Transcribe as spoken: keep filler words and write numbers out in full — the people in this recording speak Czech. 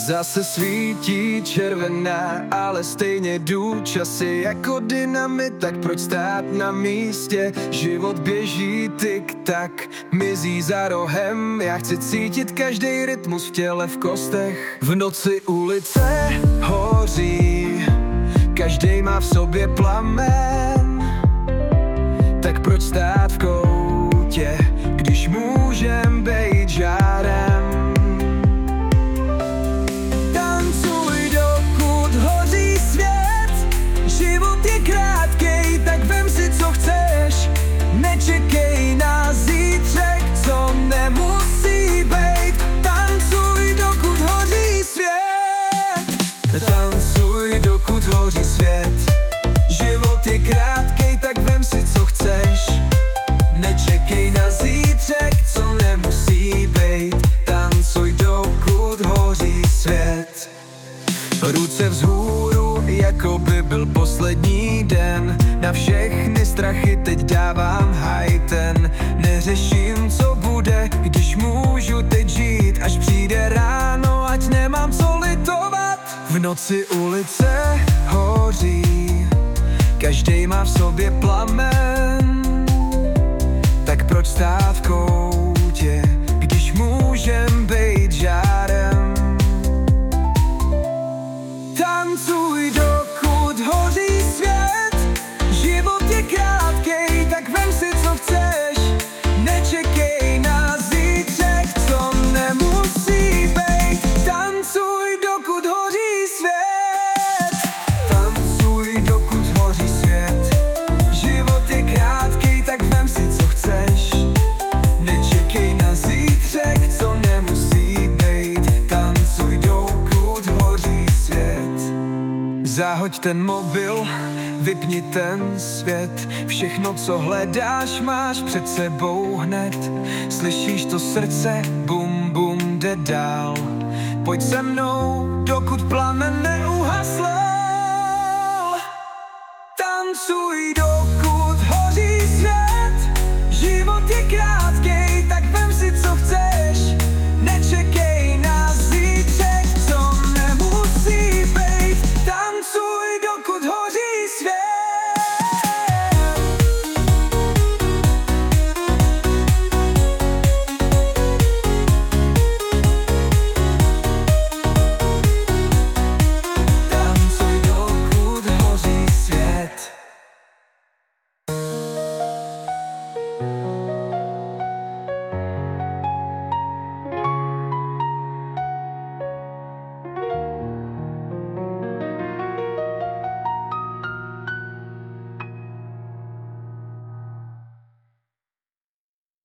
Zase svítí červená, ale stejně jdu časy jako dynamit. Tak proč stát na místě? Život běží tik-tak, mizí za rohem. Já chci cítit každý rytmus v těle, v kostech. V noci ulice hoří, každý má v sobě plamen. Tak proč stát v koutě, když můžem bejt žárem? Tancuj, dokud hoří svět. Život je krátkej, tak vem si, co chceš. Nečekej na zítřek, co nemusí bejt. Tancuj, dokud hoří svět. Tancuj, dokud hoří svět. Život je krátkej, tak vem si, co chceš. Nečekej na zítřek, co nemusí bejt. Tancuj, dokud hoří svět. Ruce vzhůru, jako by byl poslední den. Na všechny strachy teď dávám hajten. Neřeším, co bude, když můžu teď žít. Až přijde ráno, ať nemám co litovat. V noci ulice hoří, každej má v sobě plamen. Tak proč stát v koutě, když můžem bejt žárem? Tancuj, dokud hoří svět. Život je krátkej, tak vem si, co chceš. Nečekej na zítřek, co nemusí bejt. Tancuj, dokud hoří svět. Tancuj, dokud hoří svět. Život je krátkej, tak vem si, co chceš. Nečekej na zítřek, co nemusí bejt. Tancuj, dokud hoří svět. Zahoď ten mobil, vypni ten svět. Všechno, co hledáš, máš před sebou hned. Slyšíš to srdce, bum bum, jde dál. Pojď se mnou, dokud plamen neuhaslo.